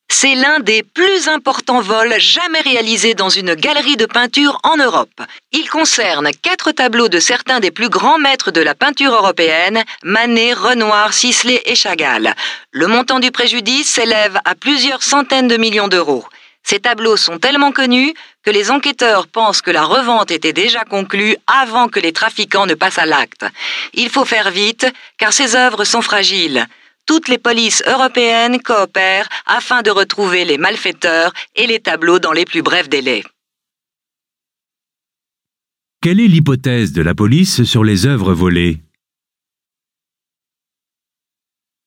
C'est l'un des plus importants vols jamais réalisés dans une galerie de peinture en Europe. Il concerne 4 tableaux de certains des plus grands maîtres de la peinture européenne, Manet, Renoir, Sisley et Chagall. Le montant du préjudice s'élève à plusieurs centaines de millions d'euros. Ces tableaux sont tellement connus que les enquêteurs pensent que la revente était déjà conclue avant que les trafiquants ne passent à l'acte. Il faut faire vite, car ces œuvres sont fragiles. Toutes les polices européennes coopèrent afin de retrouver les malfaiteurs et les tableaux dans les plus brefs délais. Quelle est l'hypothèse de la police sur les œuvres volées ?